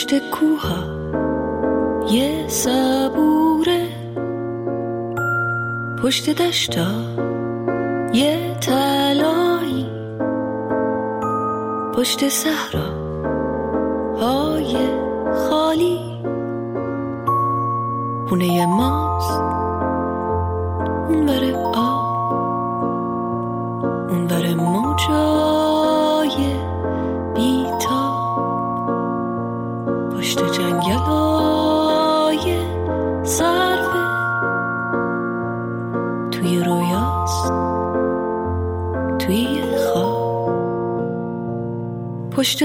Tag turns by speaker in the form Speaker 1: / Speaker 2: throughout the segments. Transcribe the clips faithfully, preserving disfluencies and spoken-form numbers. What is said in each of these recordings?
Speaker 1: پشت کوها یه صبوره، پشت دشتا یه طلایی، پشت صحرا های خالی خونه ماست، اون بره آب، اون بره موجای بیتاب، پشت جنگل های سرفه توی رویاست، توی خواب، پشت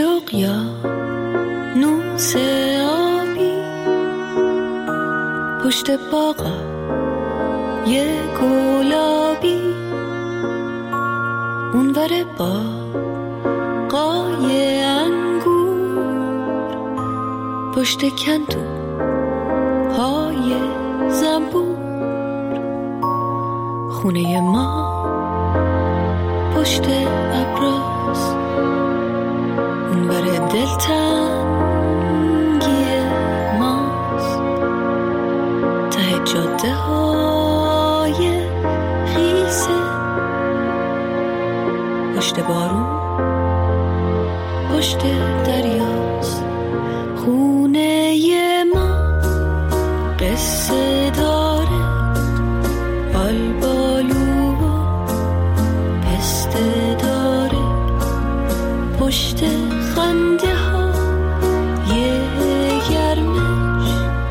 Speaker 1: اقیانوس آبی، پشت باغا یه گلابی، اون ور باغای انگور، پشت کندو های زنبور، خونه ما پشت ابراز، اون ور دلتنگی ماست، ته جاده های خیسه، پشت بارون پشت دریاست، خونه ما قصه داره، آلبالو و پسته داره، پشت خنده ها یه گرمش،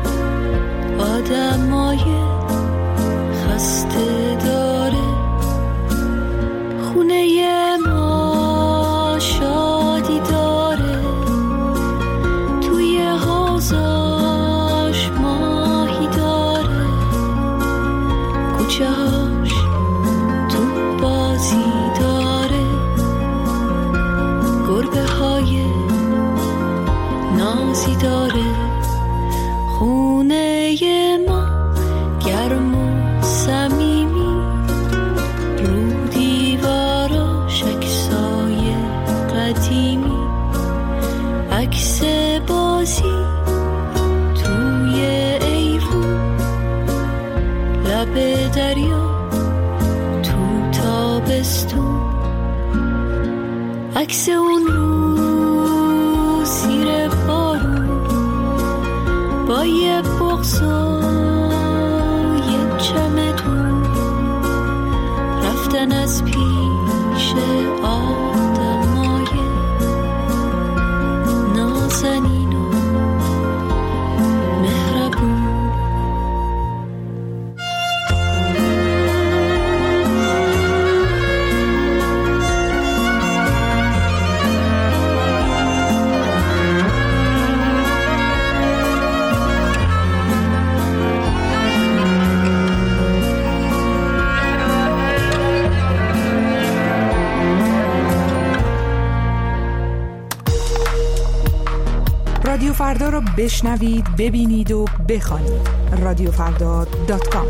Speaker 1: آدمای خسته داره، خونه ما شادی داره، توی حوضاش ماهی داره، کوچه هاش تو بازی داره، گربه های نازی داره، خونه ما گرم و صمیمی، رو دیواراش عکسای قدیمی، عکس بازی توی ایوون، لب دریا تو تابستون، عکس اون رو زیر بارون با یه بغض و یه چمدون، رفتن از پیش آدمای نازنین و مهربون.
Speaker 2: رادیو فردا رو بشنوید، ببینید و بخوانید. رادیو فردا دات کام.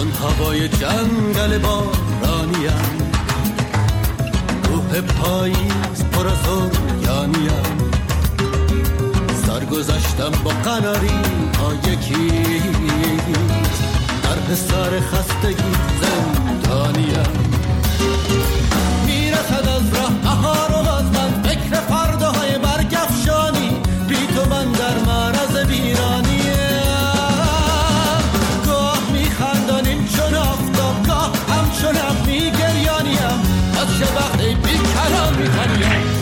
Speaker 3: چون هوای جنگل بارانیم، روح پاییز پر از اوریانیم، سر گذشتم با قناری ها یکیست، در حصار خستگی زندانیم. میرسد از راه بهار و باز من فکر فرداهای برگفشانی، بی تو من در معرض ویرانیم. گاه میخندانیم چون آفتاب، گاه همچون ابر میگریانیم، از چه وقتی بی کلام میخوانیم.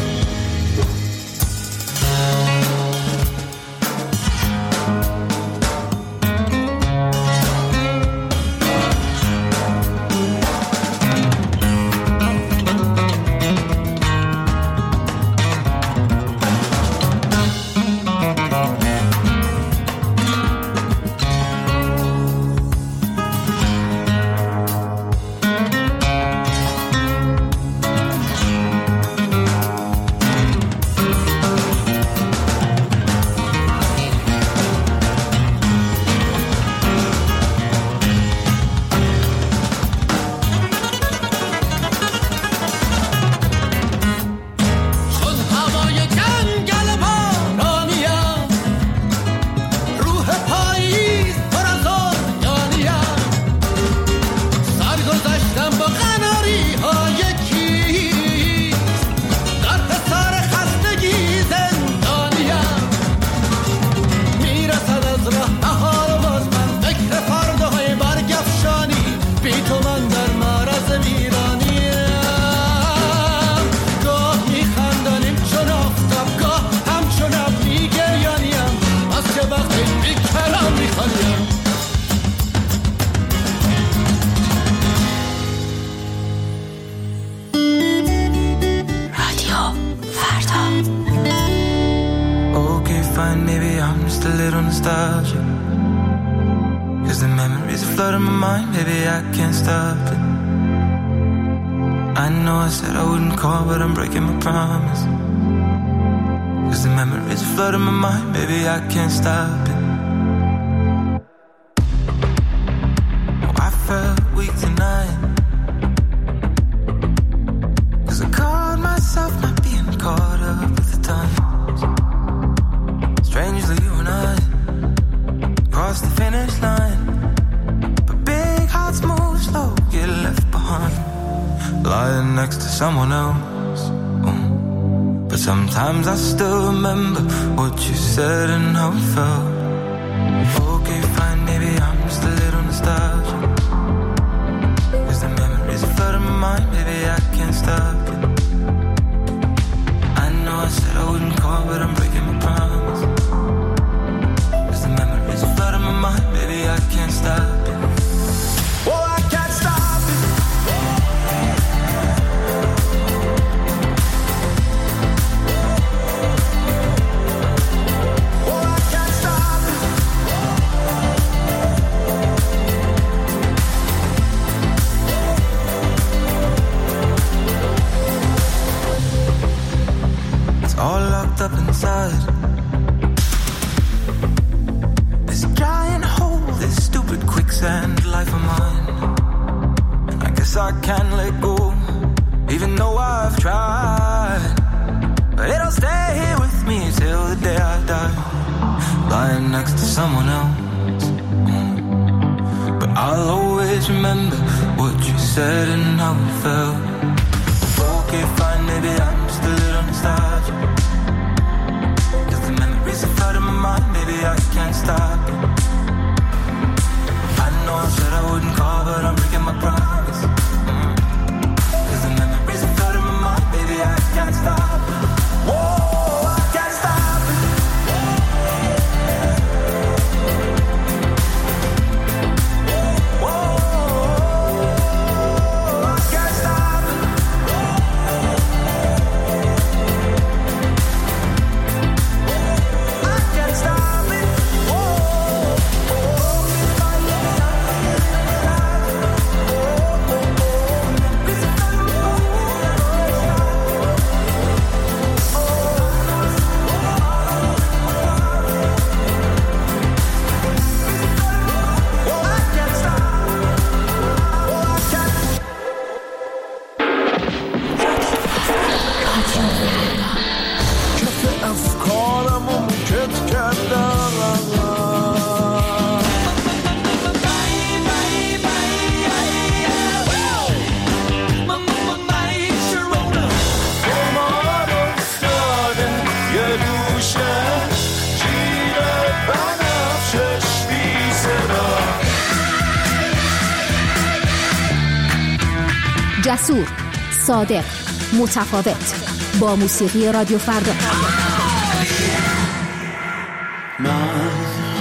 Speaker 4: Someone else, oh. But sometimes I still remember what you said and how it felt. Okay, fine, maybe I'm just a little nostalgic, 'cause the memories are flooding my mind, maybe I can't stop it. I know I said I wouldn't call, but I'm breaking my promise, 'cause the memories are flooding my mind, maybe I can't stop it. Oh, I can't stop it. All locked up inside this giant hole, this stupid quicksand life of mine. And I guess I can't let go, even though I've tried. But it'll stay here with me till the day I die, lying next to someone else. Mm. But I'll always remember what you said and how it felt. Okay, fine, maybe I'm just a little nostalgic, 'cause the memories are flooding my mind, maybe I can't stop it. I know I said I wouldn't call, but I'm breaking my promise, mm. 'Cause the memories are flooding my mind, maybe I can't stop it. Whoa, I can't stop it. Whoa. Stop it.
Speaker 5: جسور، صادق، متفاوت، با موسیقی رادیو فردا.
Speaker 3: من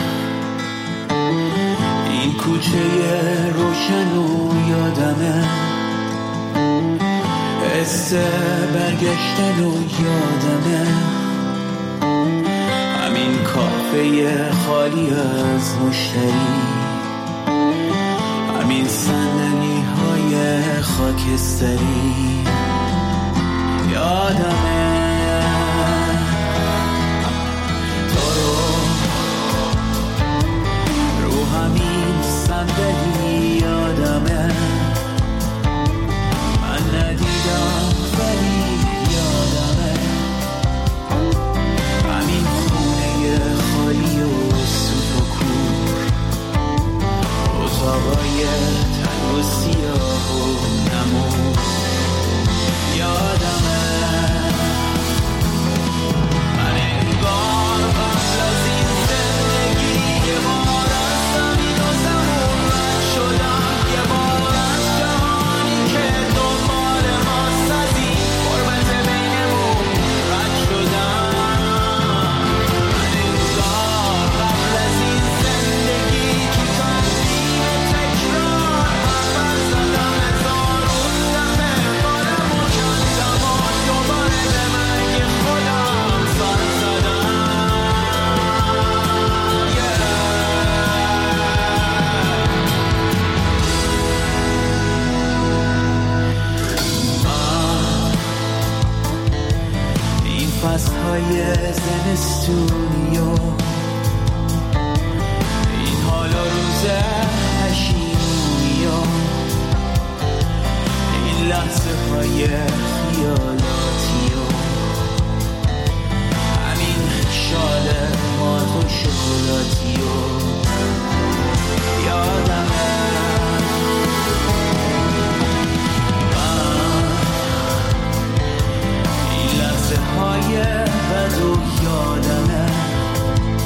Speaker 3: این کوچه روشن و یادمه، حس برگشتن و یادمه، همین کافه خالی از مشتری، همین صندلی های خاکستری، یادمه تو رو رو همین صندلی، یادمه من ندیدم ولی یادمه همین خونه خالی و سوت و کور، اتاقای تنگ و سیاه و نمور، یادمه من انگار قبل از این زندگی یه بار از زمین و زمون رد شدم، یه بار از جهانی که دنبال ماست از این غربت بینمون رد شدم، من انگار قبل از این زندگی تو تنظیم تکرار حرفر زدم، هزارون دفعه بارم و کندم و دوباره به مرگ خودم سر زدم. این فصلهای زمستونی و این حال و روز پشیمونی و این لحظه های خیالاتی و همین شال مات و شکلاتی و یادمه من این لحظه های بد و یادمه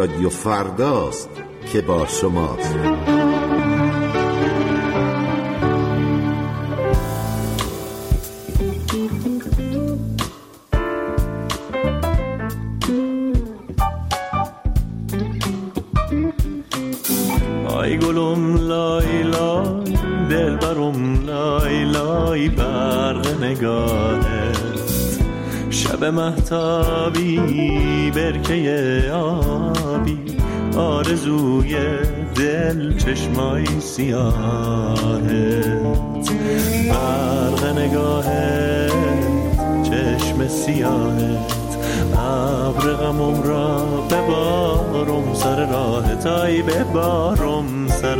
Speaker 6: رادیو فرداست که با شماست.
Speaker 3: آی گلم لای لای دل برم لای لای برق نگاهت، شب مهتابی برکه آبی آرزوی دل چشمای سیاهت، برق نگاهت چشم سیاهت، ابر غمم را ببارم سر راهت، ای ببارم سر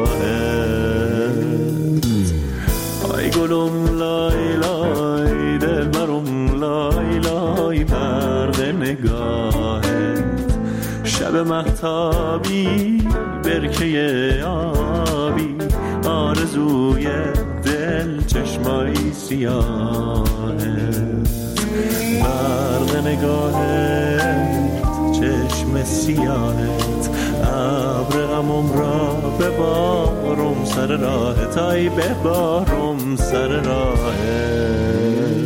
Speaker 3: راهت. آی گلم لای لای دل برم لای لای برق نگاهت، شب مهتابی برکه آبی آرزوی دل چشمای سیاهت، برق نگاهت چشم سیاهت، ابر غمم را ببارم سر راهت، ای ببارم سر راهت.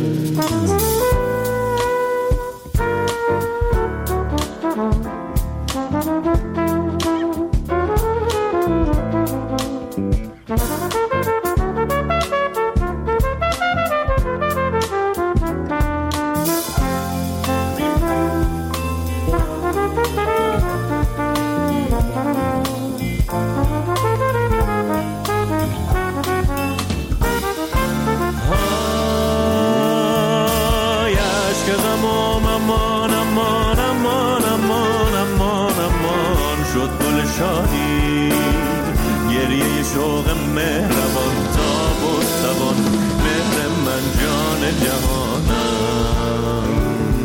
Speaker 3: شادی گریه شوق مهربان تاب و توان مهر من جان جهانم،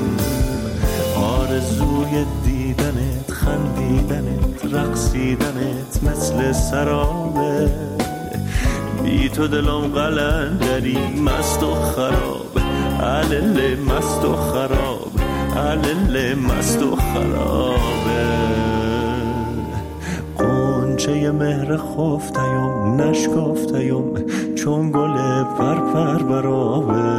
Speaker 3: آرزوی دیدنت خندیدنت رقصیدنت مثل سرابه، بی تو دلم قلندری مست و خراب، علل مست و خراب، علل مست و خرابه. چه مهر خفتیم نشکفتیم چون گل پرپر برابه،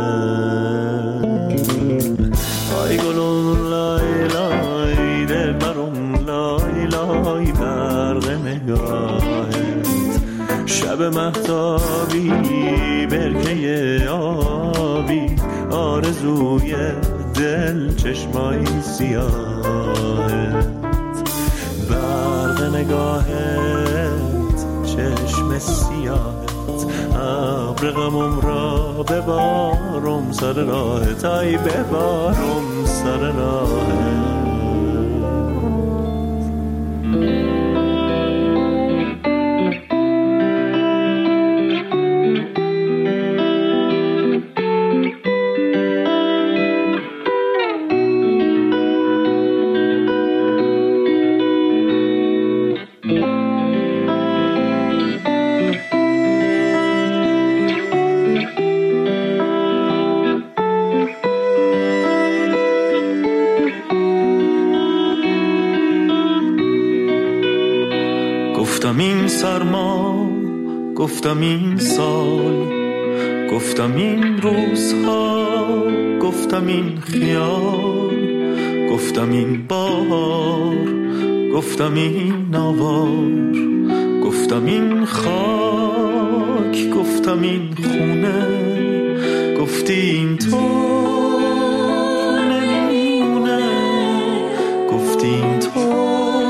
Speaker 3: آی گلم لای لای دل برم لای لای برق نگاهت، شب مهتابی برکه آبی آرزوی دل چشمای سیاهت، برق نگاهت چشم سیاهت، ابر غمم را ببارم سر راهت، ای ببارم سر راهت. گفتم این سرما، گفتم این سال، گفتم این روزها، گفتم این خیال، گفتم این بار، گفتم این آوار، گفتم این خاک، گفتم این خونه، گفتی این تو نمیمونه، گفتی این تو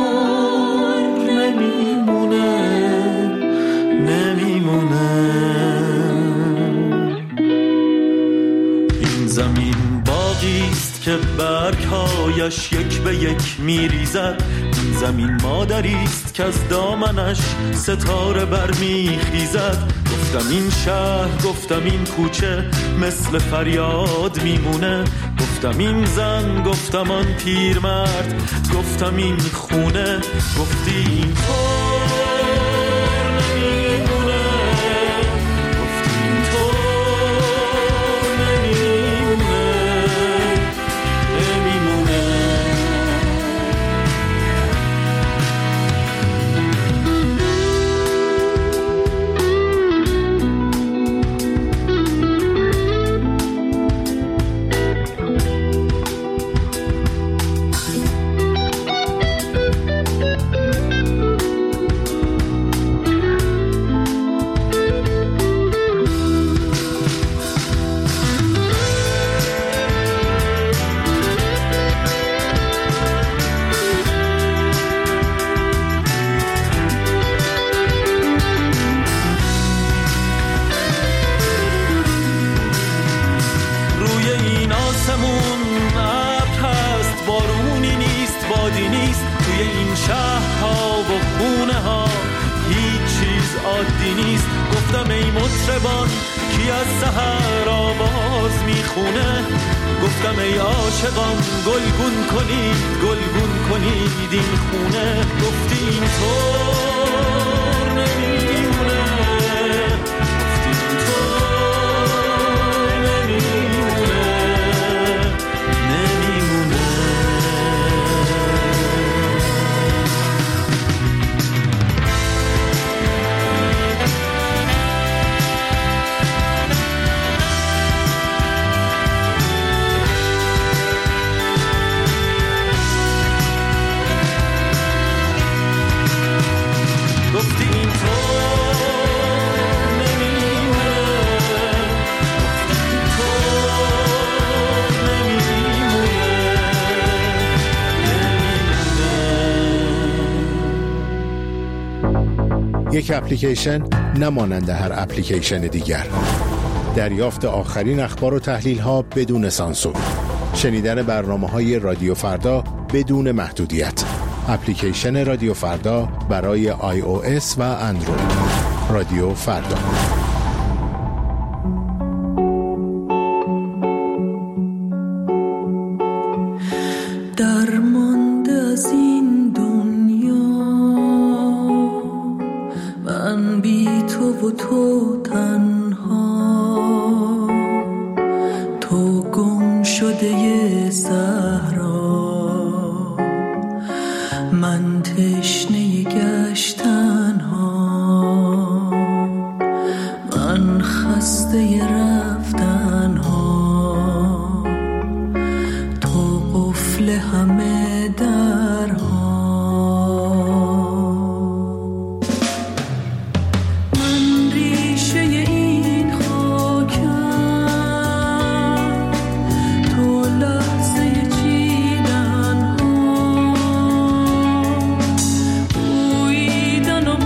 Speaker 3: که برگ‌هایش یک به یک میریزد، این زمین مادریست که از دامنش ستاره برمیخیزد، گفتم این شهر، گفتم این کوچه مثل فریاد میمونه، گفتم این زن، گفتم آن پیرمرد، گفتم این خونه، گفتی این آسمون ابر هست، بارونی نیست، بادی نیست، توی این شهرها و خونه ها هیچ چیز عادی نیست. گفتم ای مطربان کی از سحر آواز میخونه، گفتم ای عاشقان گلگون کنید گلگون کنید این خونه. گفتی این طور نمیمونه، گفتی این طور نمیمونه نمیمونه. گفتی این طور نمیمونه، گفتی این طور نمیمونه.
Speaker 7: یک اپلیکیشن نمانند هر اپلیکیشن دیگر. دریافت آخرین اخبار و تحلیل ها بدون سانسور. شنیدن برنامه های رادیو فردا بدون محدودیت. اپلیکیشن رادیو فردا برای آی او اس و اندروید. رادیو فردا.
Speaker 1: درمانده از این دنیا من بی تو و تو تنها، تو گم شده صحرا، من تشنه گشتن ها، من خسته رفتن ها، تو قفل همه درها. من ریشه این خاکم، تو لحظه چیدن ها، بویدن و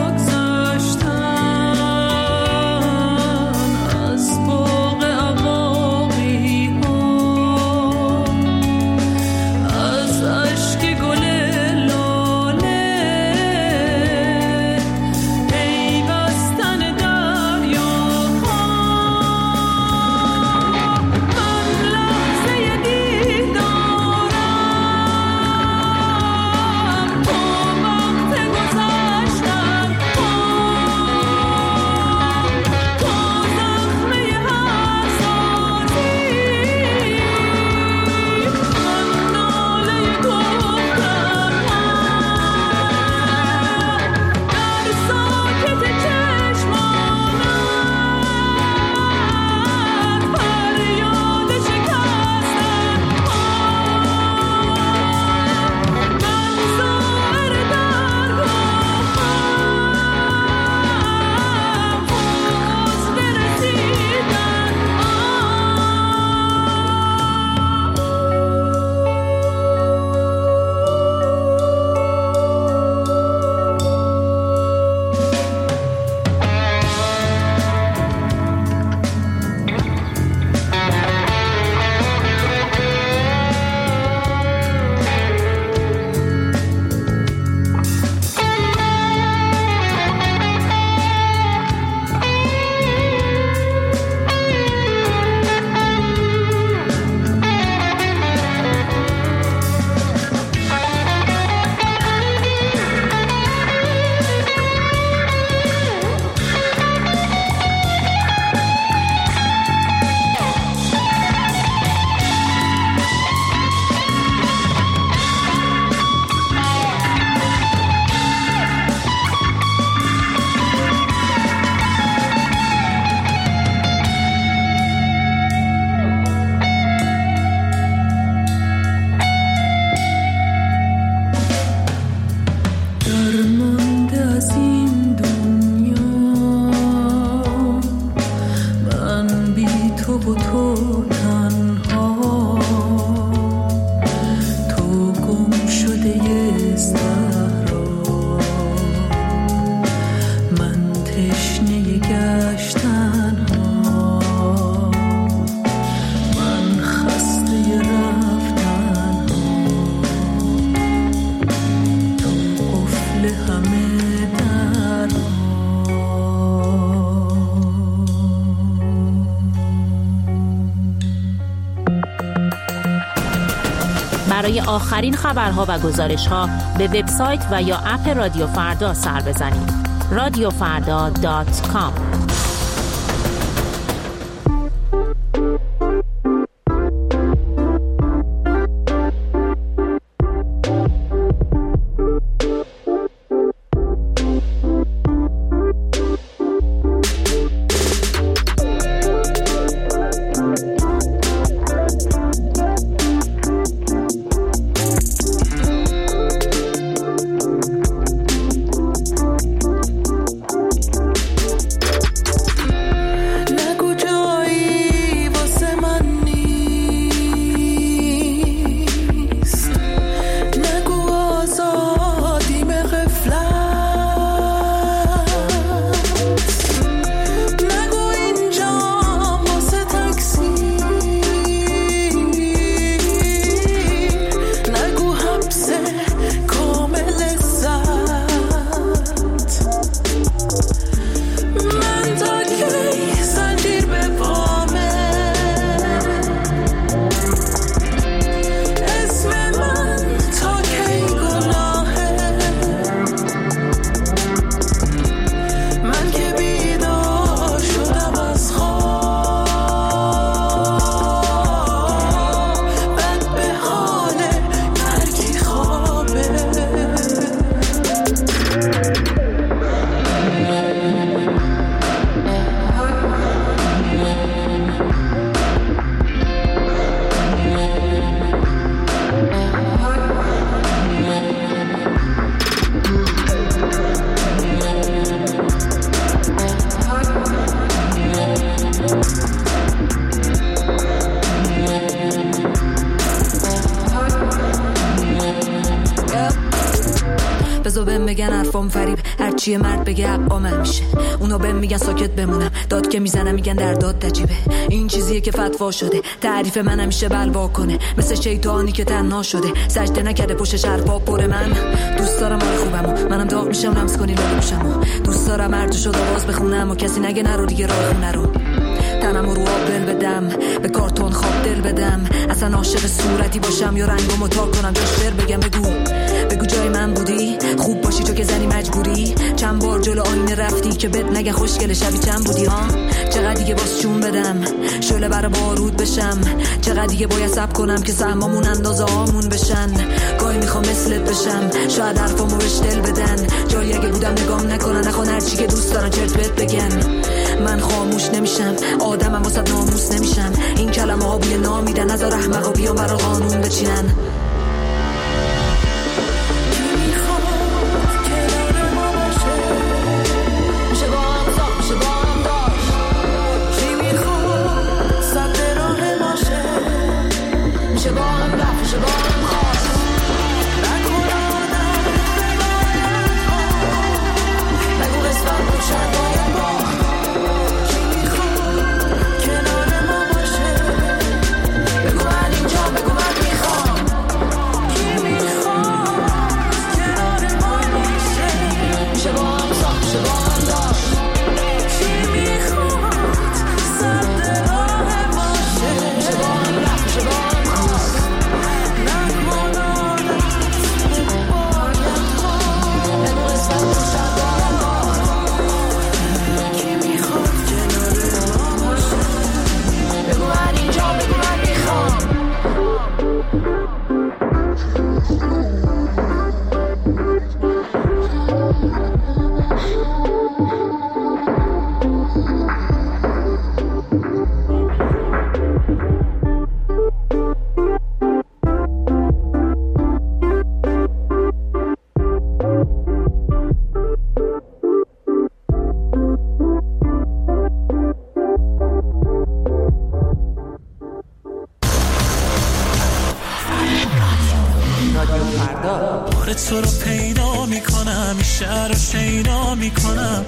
Speaker 1: بگذشتن از باغ عواقی ها، از اشک گل لاله پیوستن دریاها. من لحظه دیدارم، تو وقت گذشتن ها، تو زخمه هر سازی، من ناله گفتن ها، در ساکت چشمانت فریاد شکستن ها، من زائر درگاهم، باز برسیدن ها. درمانده از این دنیا من بی تو و تو تنها، تو گم شده صحرا، من تشنه گشتن ها، من خسته
Speaker 8: برای آخرین خبرها و گزارش‌ها به وبسایت و یا اپ رادیو فردا سر بزنید. رادیو فردا دات کام.
Speaker 9: بگن حرفام فریب، هرچی مرد بگه حقام میشه. اونا بهم میگن ساکت بمونم، داد که میزنم میگن در داد تجیبه. این چیزیه که فتوا شده، تعریف من همیشه بلوا کنه، مثل شیطانی که تنها شده، سجده نکرده پشتش حرفا پر. من دوست دارم حال خوبمو، منم داغ میشم لمس کنی لالو میشم. دوست دارم هر شد آواز بخونم و کسی نگه نرو دیگه راه خونه رو. تنم رو آب دل بدم، به کارتون خواب دل بدم، اصلا عاشق صورتی باشم یا رنگمو تا کنم جشتر بگم. بگو بگو جای من بودی، خوب باشی تو که زنی مجبوری. چند بار جلو آینه رفتی که بد نگه خوشگل شبی چند بودی ها. چقدر دیگه باز چون بدم شعله برا بارود بشم، چقدر دیگه باید صبر کنم که سهمامون اندازه هامون بشن. گاهی میخوام مثلت بشم، شاید حرفامو بهش دل بدن، جایی اگه بودم نگام نکنن، نخوان هرچی که دوست دارن چرت بهت بگن. من خاموش نمیشم، آدمم واسه ناموس نمیشم. این کلمه ها بوی نام میدن، نذار احمقا بیان برا قانون بچینن.
Speaker 3: تو رو پیدا میکنم، شهر رو شیدا میکنم.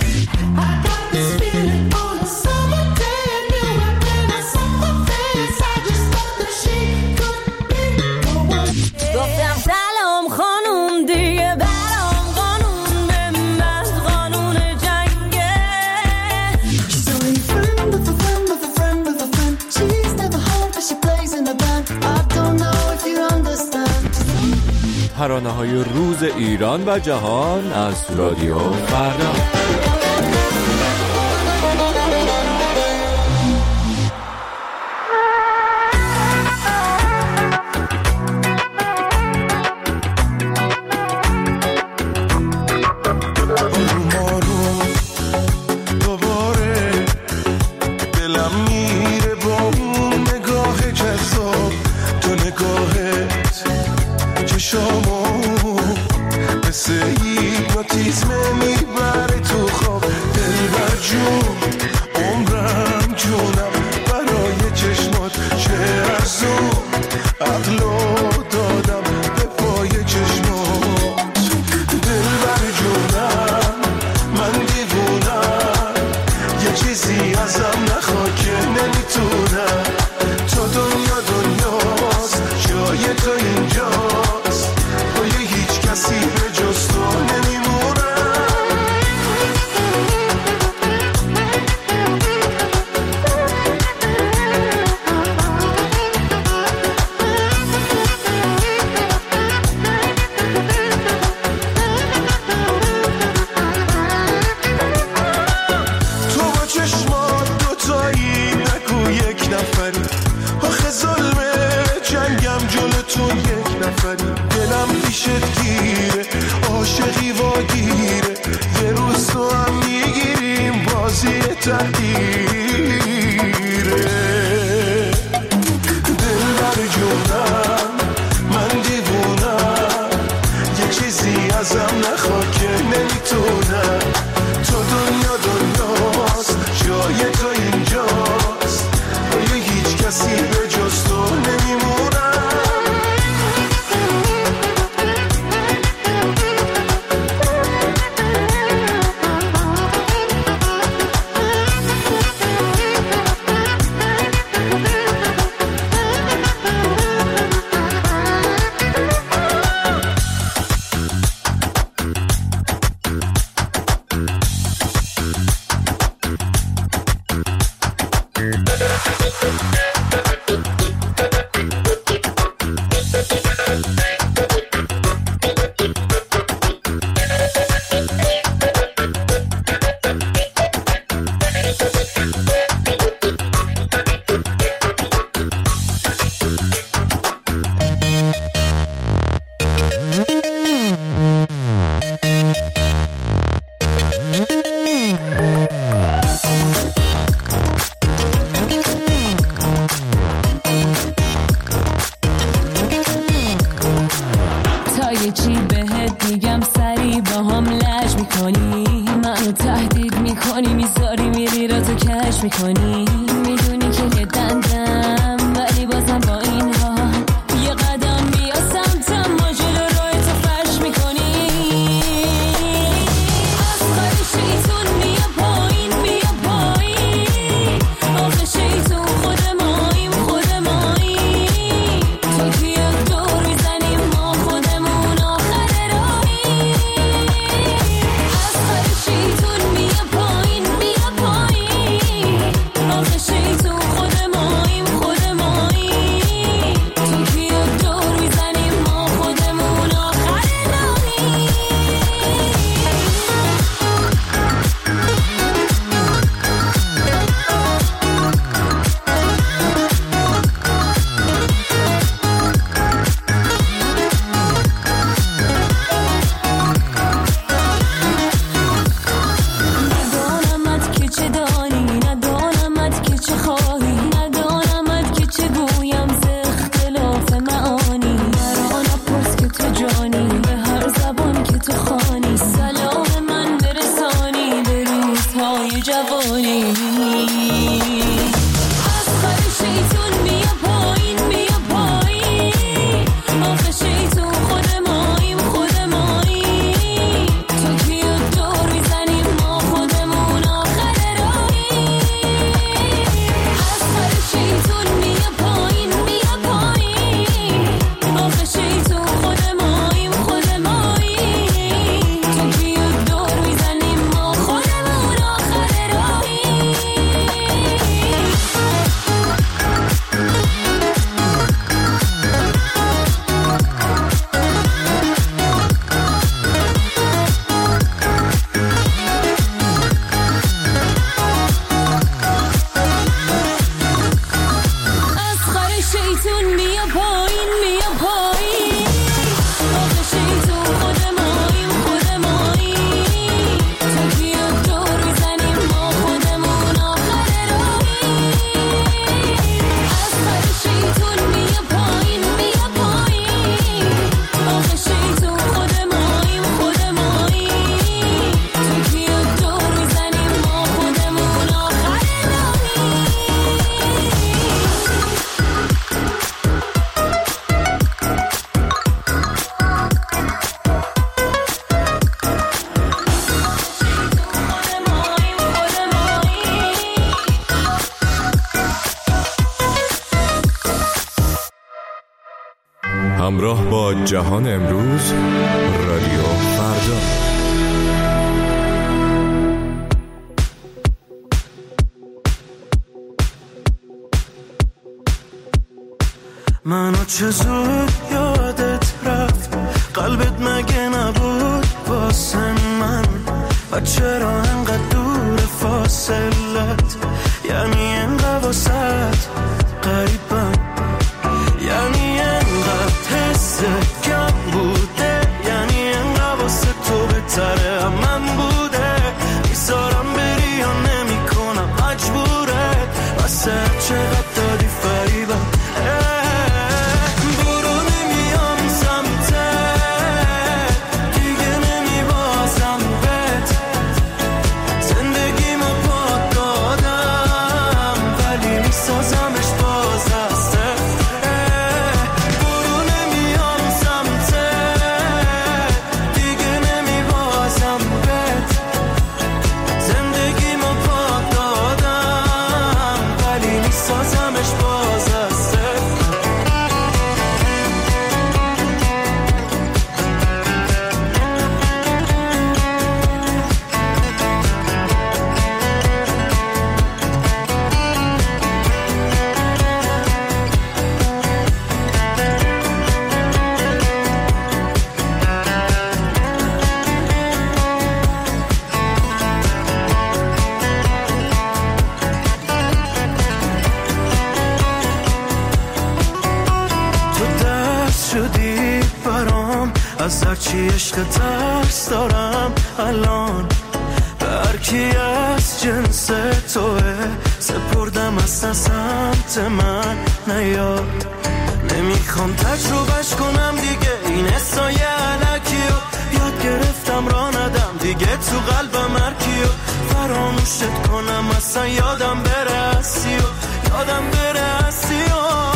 Speaker 10: گفتم سلام خانوم دیگه برام قانون به من قانون جنگه. She's only a friend of a friend of a friend of a friend. She's never home but she plays in a band. I don't know if you understand.
Speaker 11: ترانه‌های روز ایران و جهان از رادیو فردا. همراه با جهان امروز، رادیو فردا.
Speaker 3: منو چه زود یادت رفت، قلبت مگه نبود واسه من؟ و چرا انقدر دور فاصلت؟ یعنی انقدر واسط قریبم، یعنی انقدر حست کم بوده، یعنی انقدر واسه تو بهتره هم من بوده. میذارم بری یا نمی کنم مجبوره، واسه چقدر دادی فریبم. از هرچی عشق ترس دارم الان، به هرکی از جنس توه سپردم اصلا سمت من نیاد. نمیخوام تجربهش کنم دیگه این حسای علکیو، یاد گرفتم را ندم دیگه تو قلبم هرکیو. فراموشت کنم اصلا یادم بره هستی و یادم بره هستی و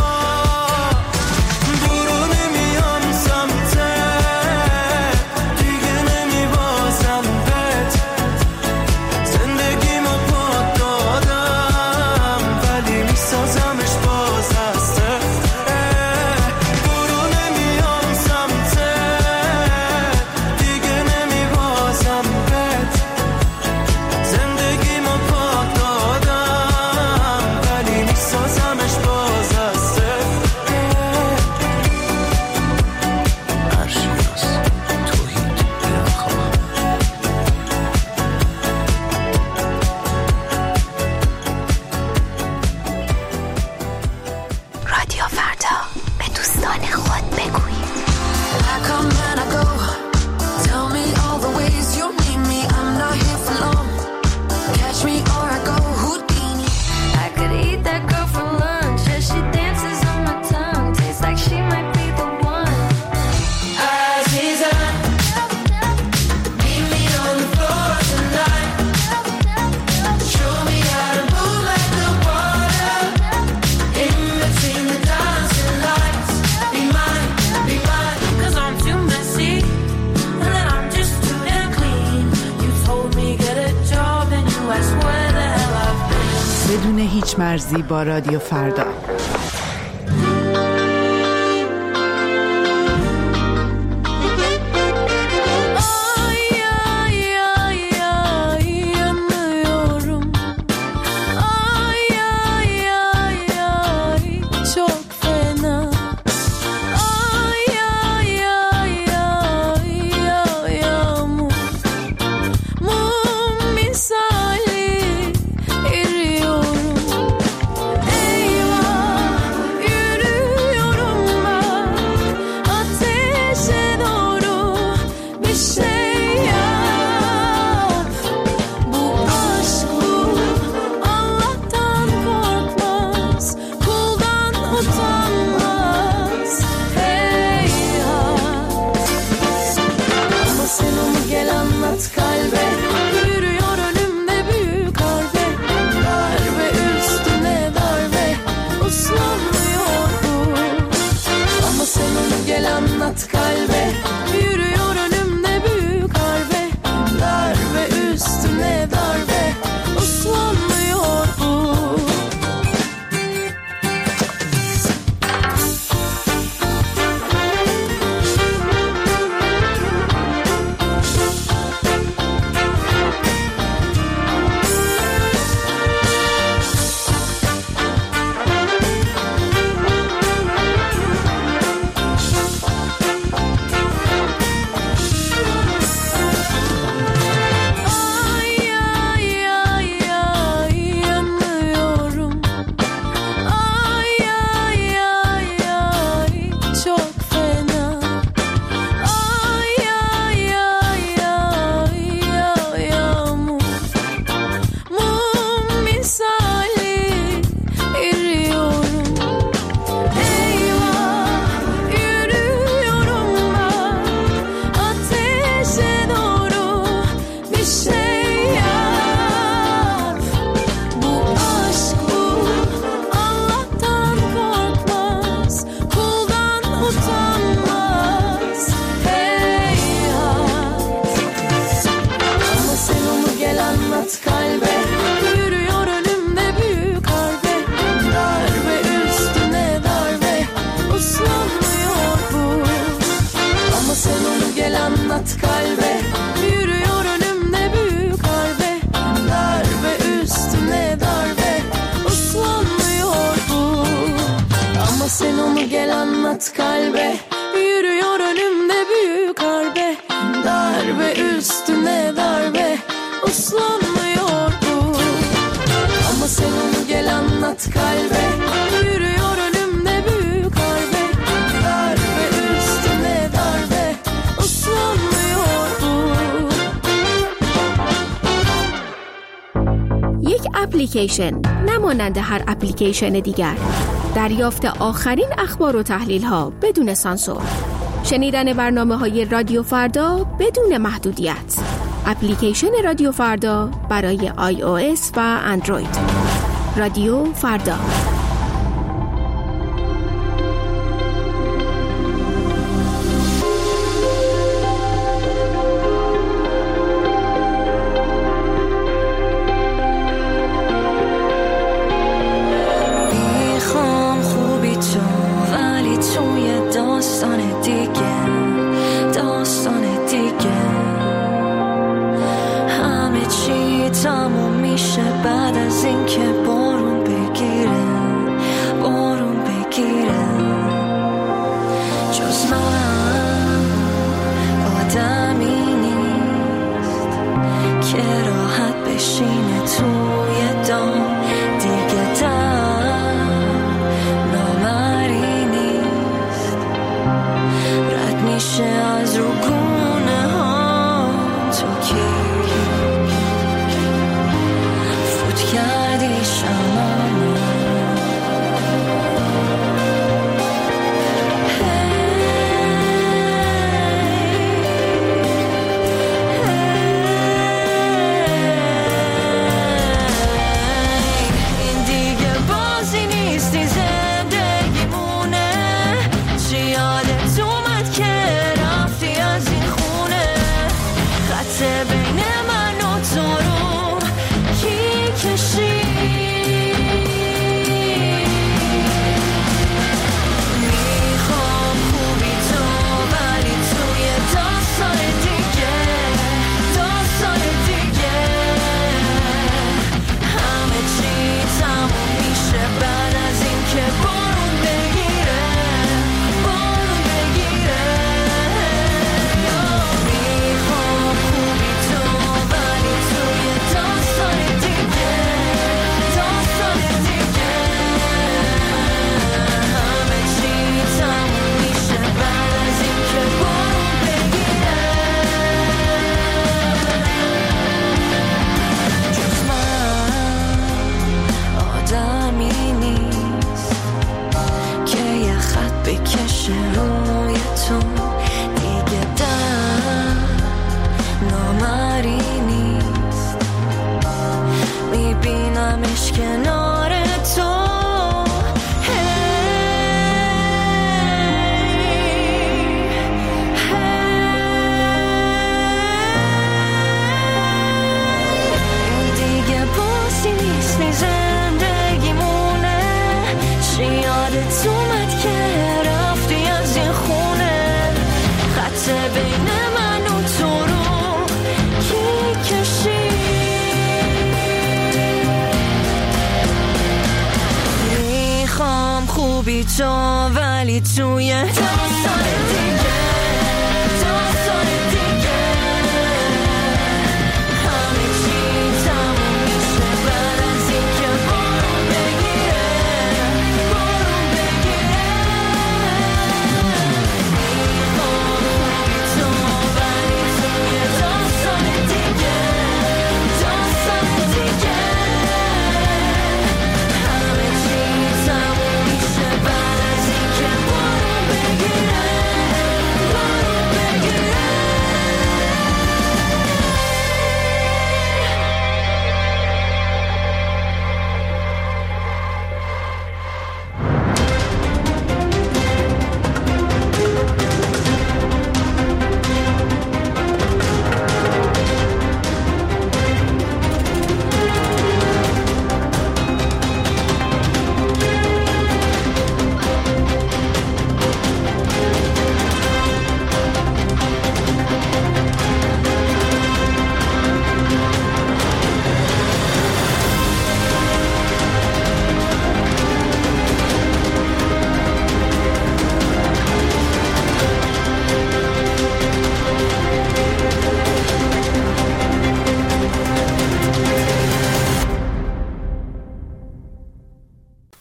Speaker 2: بدون هیچ مرزی با رادیو فردا.
Speaker 1: Eyvah
Speaker 10: sen onu gel anlat kalbe. Yürüyor önümde büyük harbe, darbe üstüne darbe, uslanmıyor bu. Ama sen onu gel anlat kalbe. Yürüyor önümde büyük harbe, darbe üstüne darbe, uslanmıyor bu.
Speaker 5: یک اپلیکیشن نمانند هر اپلیکیشن دیگر. دریافت آخرین اخبار و تحلیل ها بدون سانسور. شنیدن برنامه های رادیو فردا بدون محدودیت. اپلیکیشن رادیو فردا برای آی او اس و اندروید. رادیو فردا.
Speaker 10: خوبی تو ولی توی داستان دیگه